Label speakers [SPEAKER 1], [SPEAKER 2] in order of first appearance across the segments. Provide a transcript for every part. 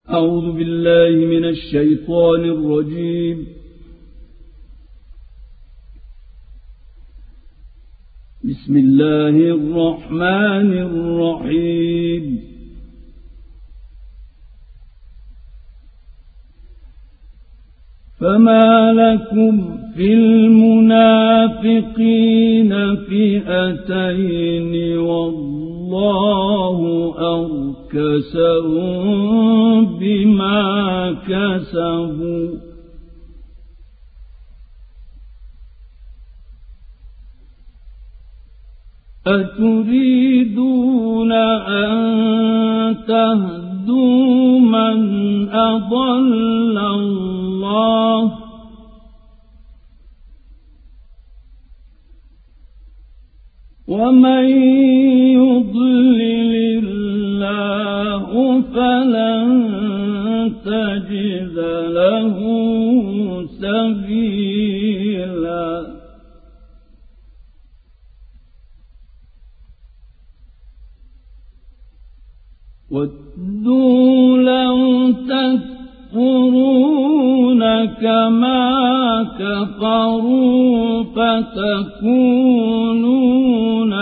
[SPEAKER 1] أعوذ بالله من الشيطان الرجيم. بسم الله الرحمن الرحيم. فما لكم في المنافقين فئتين والله أركسهم بما كسبوا أتريدون أن تهدوا من أضل الله ومن يضلل الله فلن تجد له سبيلا وَدُّوا لَوْ تَكْفُرُونَ كَمَا كَفَرُوا فَتَكُونُونَ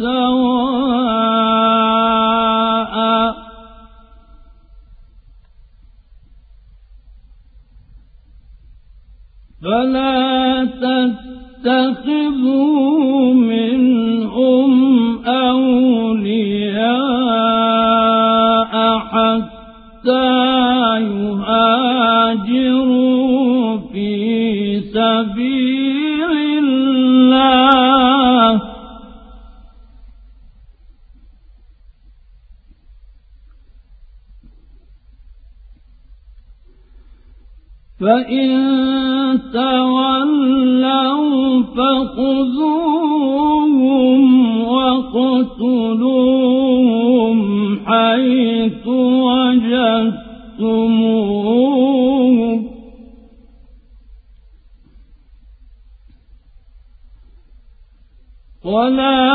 [SPEAKER 1] سَوَاءً فَلَا تَتَّخِذُوا مِنْهُمْ أَوْلِيَاءَ حَتَّى يُهَاجِرُوا فِي سَبِيلِ اللَّهِ فَإِن تَوَلَّوْا فَخُذُوهُمْ وَاقْتُلُوهُمْ حَيْثُ وَجَدتُّمُوهُمْ وَلَا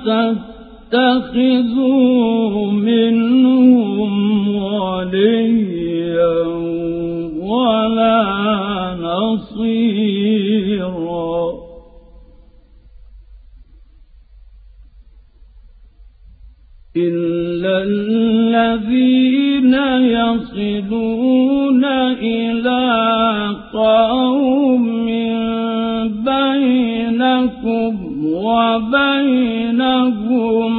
[SPEAKER 1] تَتَّخِذُوا مِنْهُمْ وَلِيًّا وَلَا نَصِيرًا إِلَّا الَّذِينَ يَصِلُونَ إِلَى قَوْمٍ بَيْنَكُمْ وَبَيْنَهُم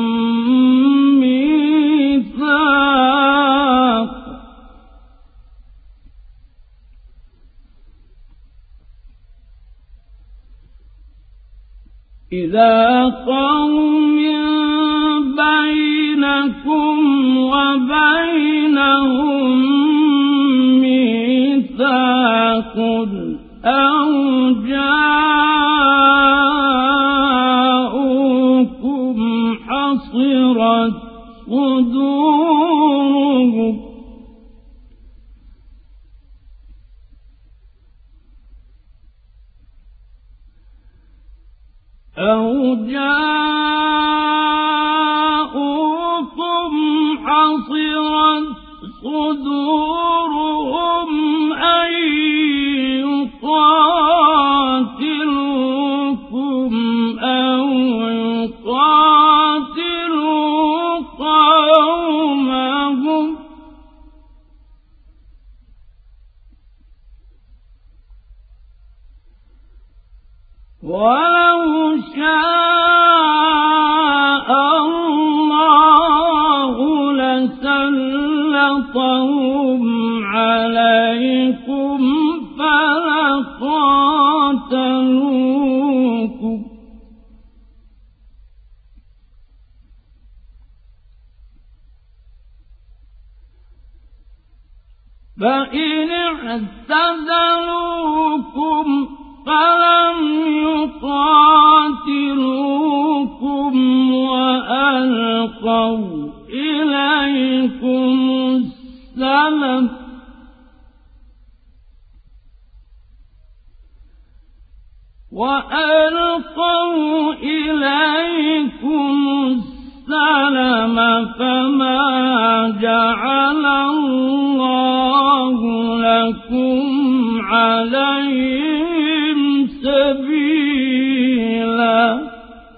[SPEAKER 1] مِّيثَاقٌ إِلَى قَوْمٍ بَيْنَكُمْ وَبَيْنَهُم مِّيثَاقٌ أَوْ جَاءُوكُمْ حَصِرَتْ صُدُورُهُمْ أن يقاتلوكم أو يقاتلوا قومهم ولو شاء الله لسلطهم عليكم فلقاتلوكم فإن اعتزلوكم فلم يقاتلوكم وألقوا إليكم السلم فما جعل الله لكم عليهم سبيلا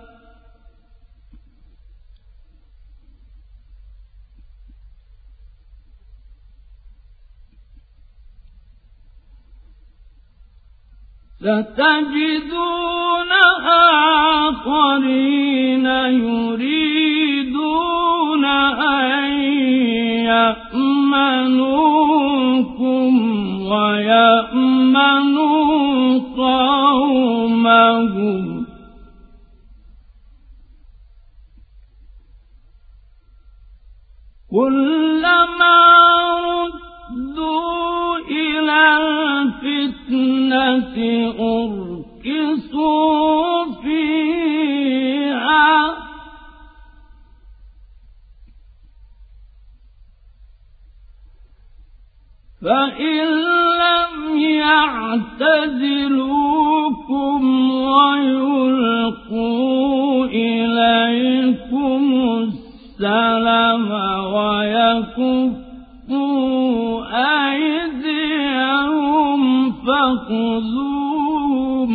[SPEAKER 1] ستجدون آخرين يريدون أن يأمنوكم ويأمنوا قومهم كلما ردوا إلى الفتنة أركسوا فيها فإن لم يعتزلوكم ويلقوا إليكم السلم ويكفوا أيديهم فخذوهم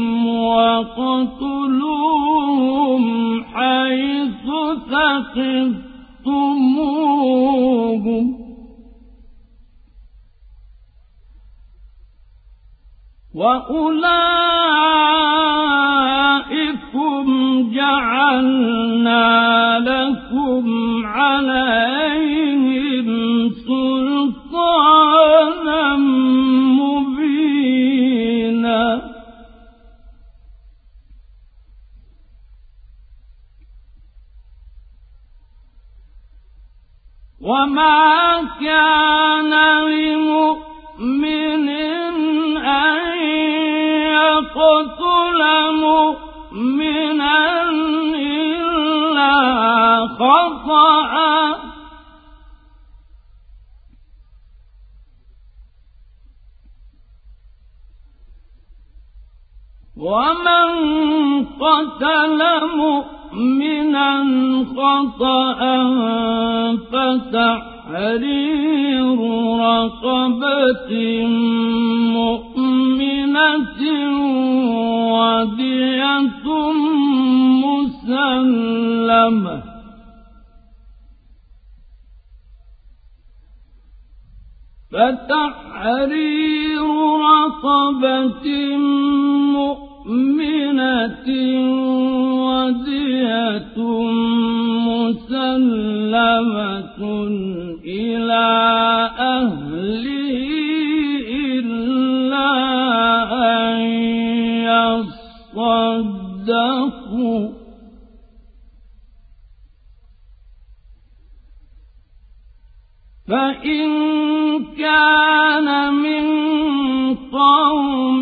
[SPEAKER 1] وقتلوهم حيث ثقفتموهم وأولئكم جعلنا لكم عليهم سلطانا مبينا وما كان لمؤمن أن يقتل مؤمنا إلا خطأ ومن قتل مؤمنا خطأ فتحرير رقبة مؤمنة ودية مسلمة فتحرير رقبة مؤمنة ودية مسلمة إلى أهله إلا أن يصدقوا فإن كان من قوم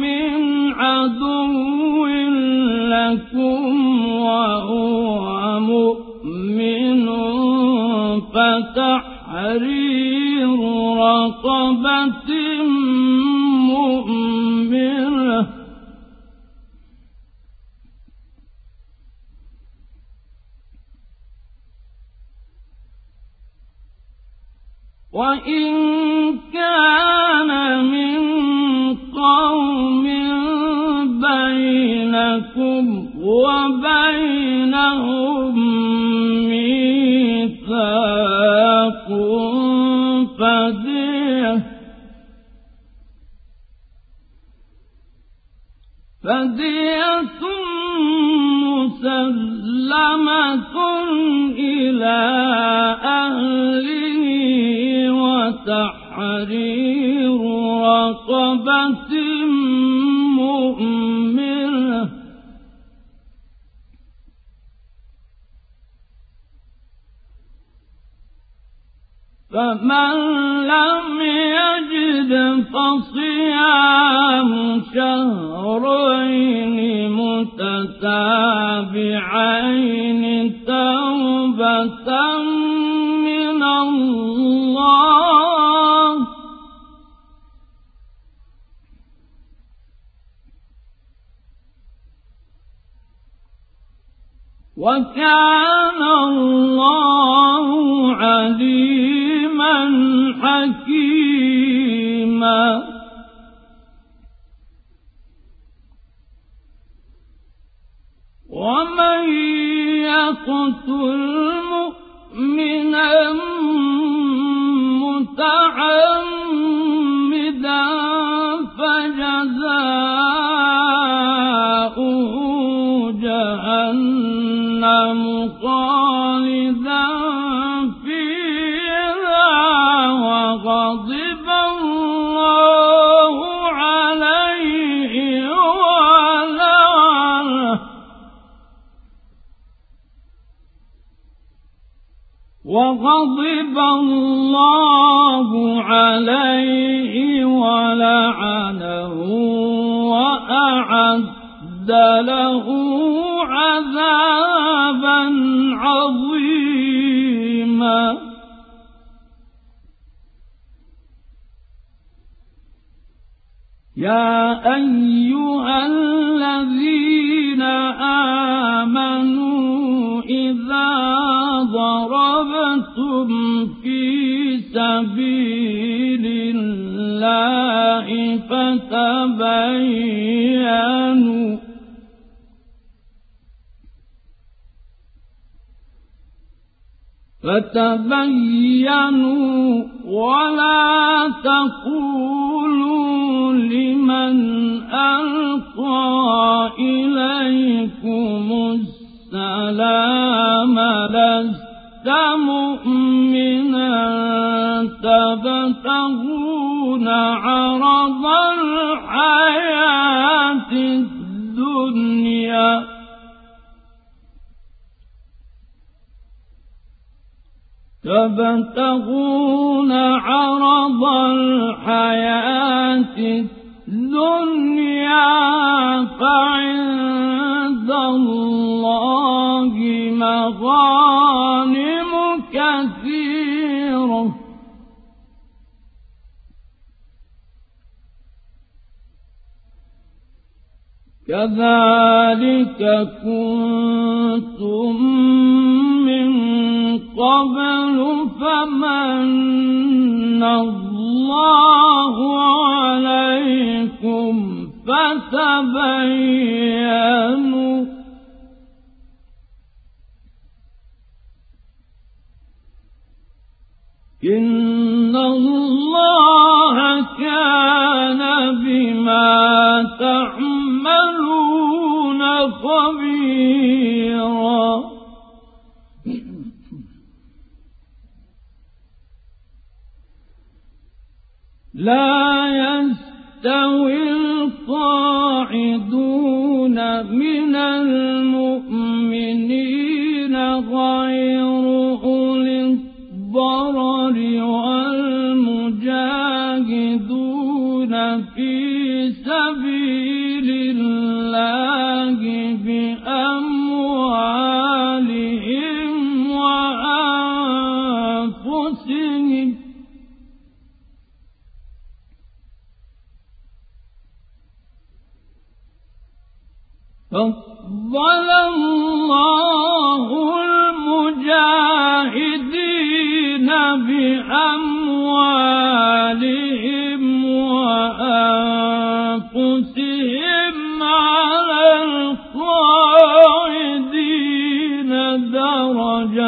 [SPEAKER 1] عدو لكم وهو مؤمن فتحرير رقبة مؤمنة وإن كان من قوم بينكم وبينهم ميثاق فدية مسلمة إلى أهله وتحرير رقبة مؤمنة فمن لم يجد فصيام شهرين متتابعين توبة من الله وكان الله عليما حكيما متعمدا فجزاؤه جهنم خالدا فيها وغضب الله عليه ولعنه وأعد له عذابا عظيما. يا أيها الذين آمنوا إذا ضربتم في سبيل الله فتبينوا ولا تقولوا لمن ألقى إليكم السلام لست مؤمنا تبتغون عرض الحياة الدنيا فعند الله مغانم كثيرة كذلك كنتم من قبل فمن الله عليكم فتبينوا إن الله كان بما تعملون خبيرا. لا يستوي القاعدون من المؤمنين غير أولي الضرر والمجاهدون في سبيل الله بأموالهم وأنفسهم فضل الله المجاهدين بأموالهم وأنفسهم على القاعدين درجة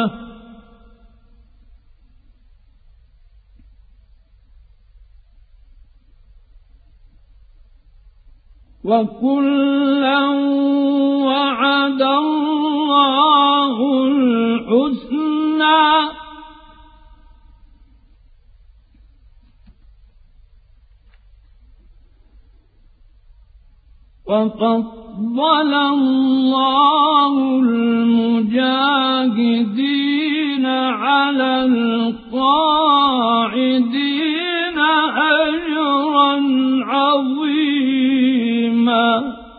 [SPEAKER 1] وكلا وعد الله الحسنى وفضل الله المجاهدين على القاعدين أجرا عظيما.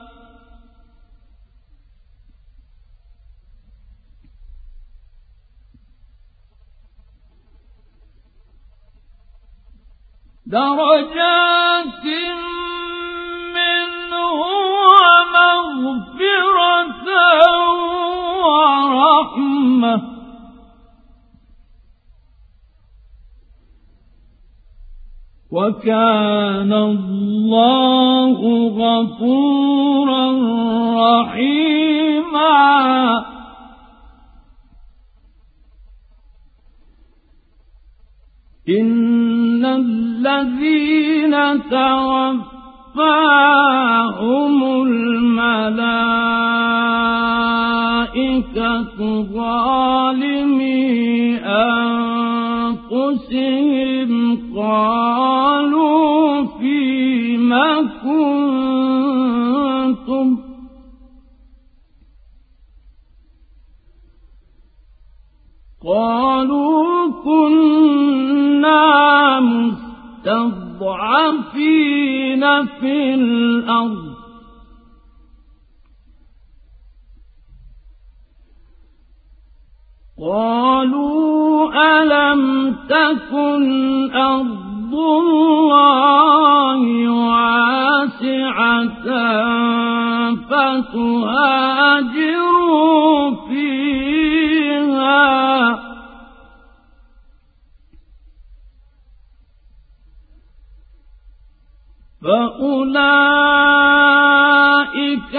[SPEAKER 1] درجات منه ومغفرة ورحمة وكان الله غفورا رحيما. إن الذين توفاهم الملائكة ظالمي أنفسهم قالوا فيم كنتم قالوا كنا مستضعفين في الأرض قالوا ألم تكن أرض الله واسعة فتهاجروا فيها فأولئك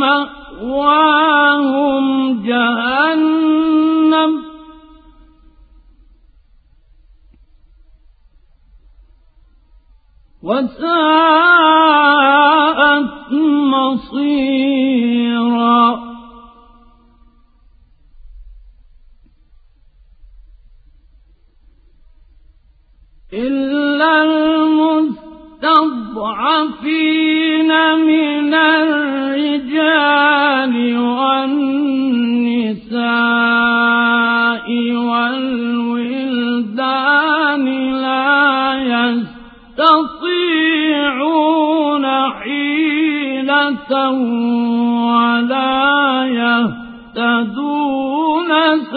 [SPEAKER 1] مأواهم جهنم وساءت مصيرا إلا المستضعفين من الرجال والنساء والولدان لا يستطيعون حيلة ولا يهتدون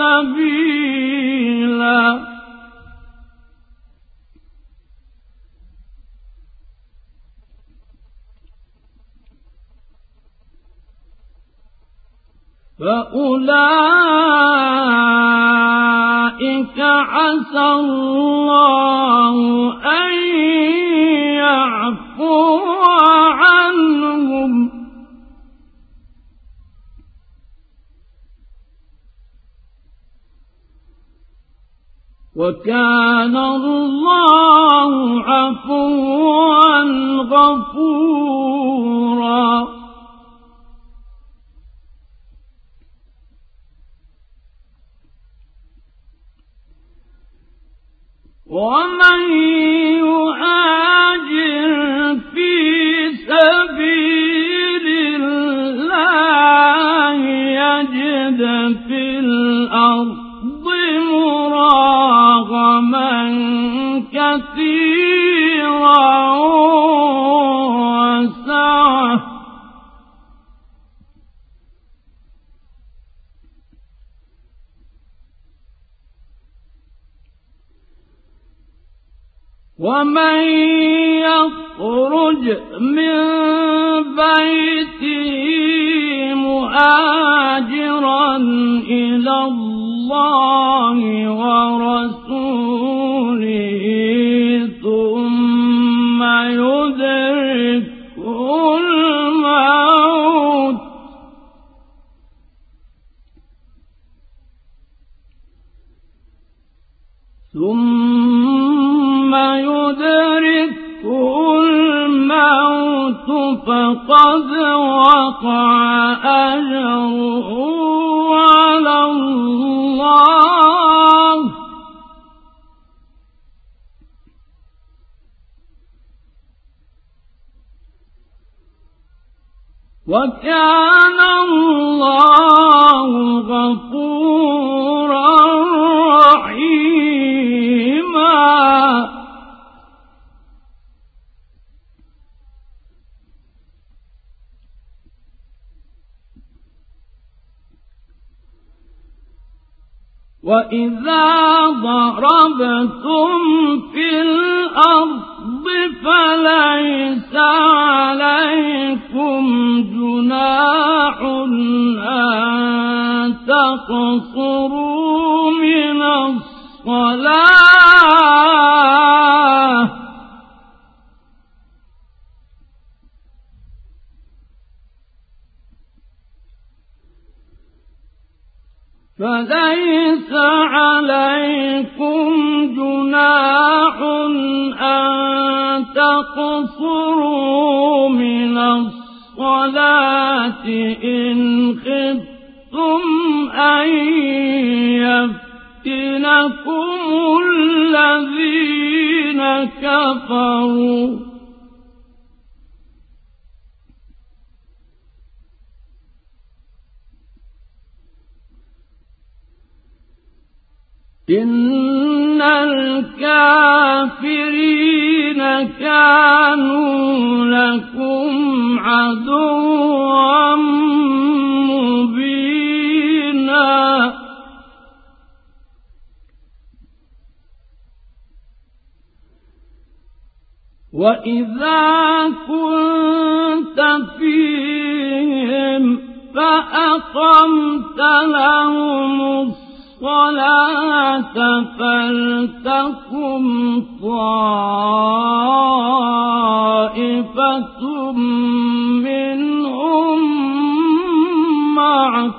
[SPEAKER 1] سبيلا فأولئك عسى الله أن يعفو عنهم وكان الله عفوا غفورا ومن يهاجر في سبيل الله يجد في الأرض مراغما كثيرا وسعة ومن يخرج من بيته مهاجرا إلى الله ورسوله ثم يدركه الموت فقد وقع أجره على الله وكان الله غفورا رحيما وإذا ضربتم في الأرض فليس عليكم جناح أن تقصروا من الصلاة فليس عليكم جناح أن تقصروا من الصلاة إن خفتم أن يفتنكم الذين كفروا إن الكافرين كانوا لكم عدوا مبينا وإذا كنت فيهم فأقمت لهم الصلاة فلتقم طائفة منهم معك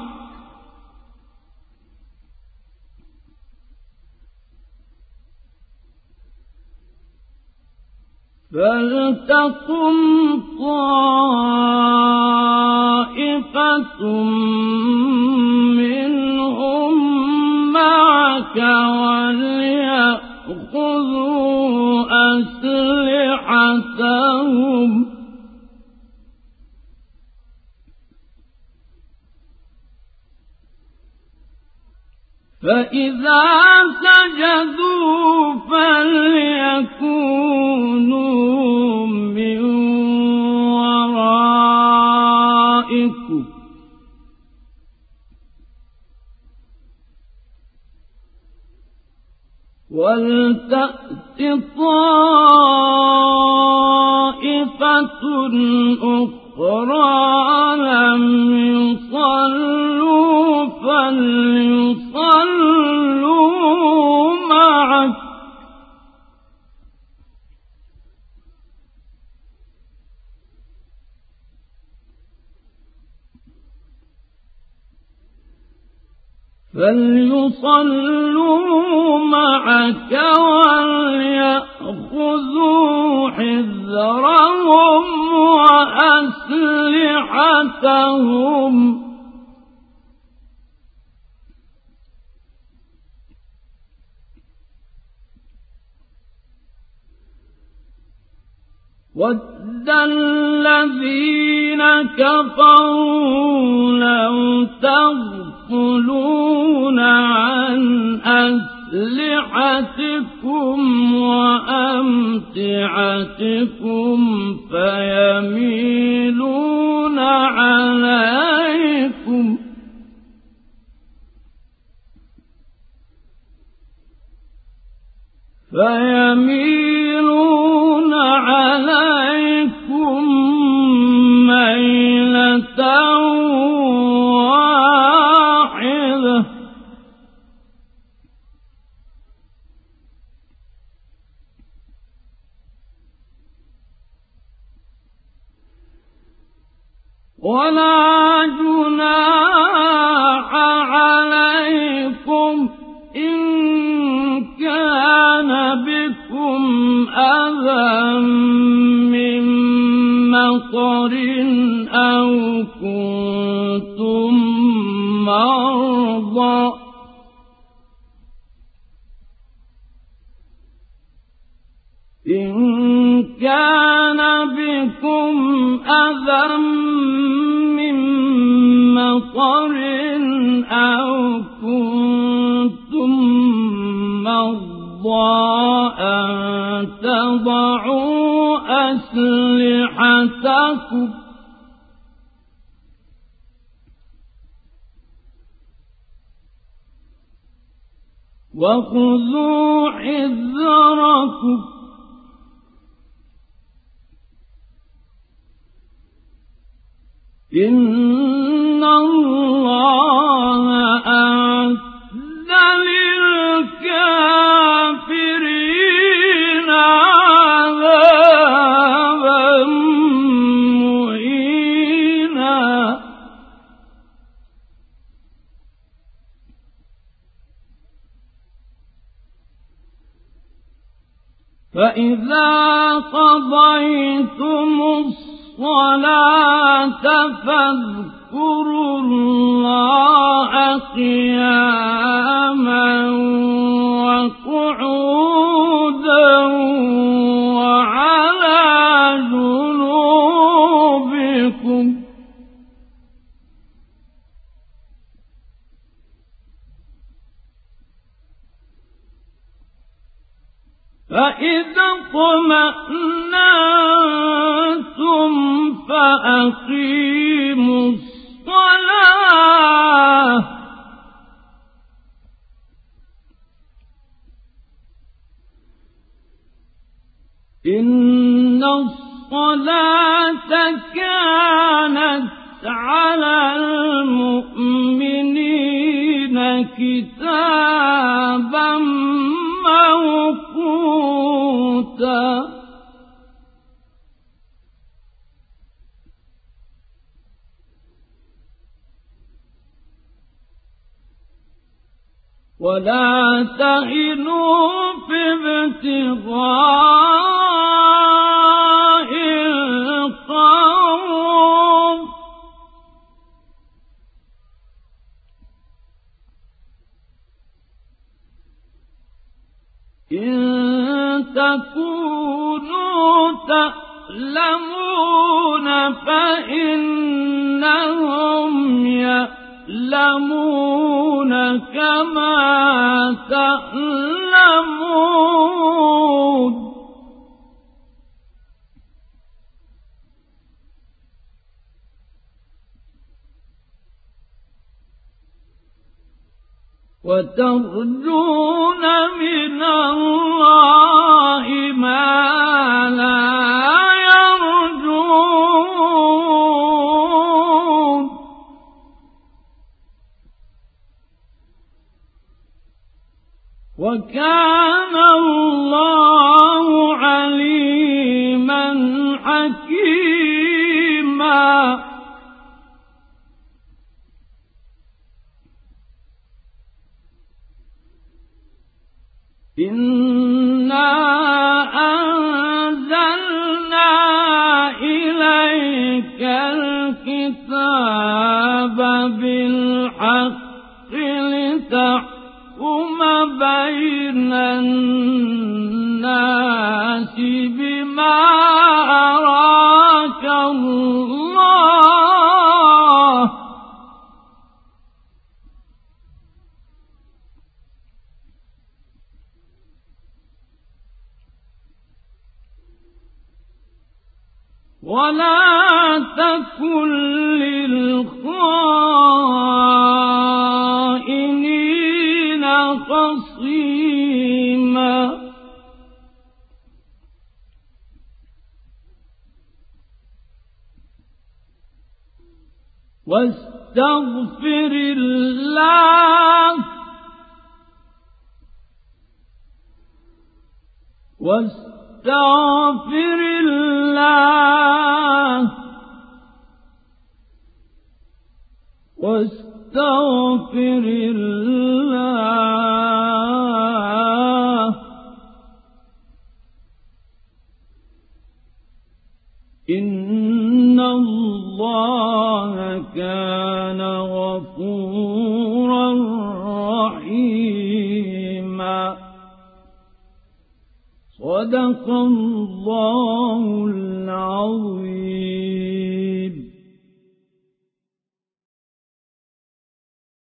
[SPEAKER 1] وليأخذوا أسلحتهم فإذا سجدوا فليكونوا من ورائكم ولتأت طائفة أخرى لم يصلوا فليصلوا معك وليأخذوا حذرهم وأسلحتهم وَدَّ الَّذِينَ كَفَرُوا لَوْ تَغْفُلُونَ عَنْ أَسْلِحَتِكُمْ وَأَمْتِعَتِكُمْ فَيَمِيلُونَ عليكم ميلة واحدة ولا جناح عليكم إن كان بكم أذى من مطر أو كنتم مرضى إن كان بكم أذى من مطر أو كنتم مرضى أن تضعوا أسلحتكم وخذوا حذركم إن الله أعد للكافرين عذابا مهينا فإذا قضيتم الصلاة فاذكروا الله قياما وقعودا وعلى جنوبكم فإذا اطمأننتم فأقيموا الصلاة إن الصلاة كانت على المؤمنين كتابا موقوتا ولا تهنوا في ابتغاء القوم إن تكونوا تألمون فإنهم يألمون كما تألمون وترجون من الله ما لا يرجون وكان الله عليما حكيما إنا أنزلنا إليك الكتاب بالحق لتحكم بين الناس بما أراك الله ولا تكن للخائنين خصيما واستغفر الله واستغفر الله واستغفر الله إن الله كان غفورا رحيما صدق الله العظيم